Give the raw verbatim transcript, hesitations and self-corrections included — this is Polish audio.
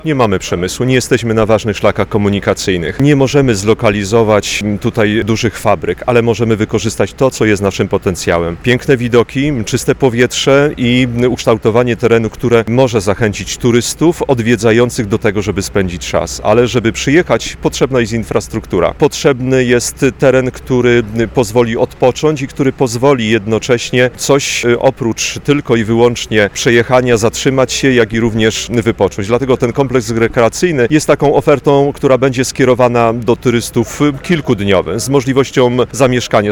Nie mamy przemysłu, nie jesteśmy na ważnych szlakach komunikacyjnych. Nie możemy zlokalizować tutaj dużych fabryk, ale możemy wykorzystać to, co jest naszym potencjałem. Piękne widoki, czyste powietrze i ukształtowanie terenu, które może zachęcić turystów odwiedzających do tego, żeby spędzić czas. Ale żeby przyjechać, potrzebna jest infrastruktura. Potrzebny jest teren, który pozwoli odpocząć i który pozwoli jednocześnie coś oprócz tylko i wyłącznie przejechania, zatrzymać się, jak i również wypocząć. Dlatego ten kompleks rekreacyjny jest taką ofertą, która będzie skierowana do turystów kilkudniowym z możliwością zamieszkania.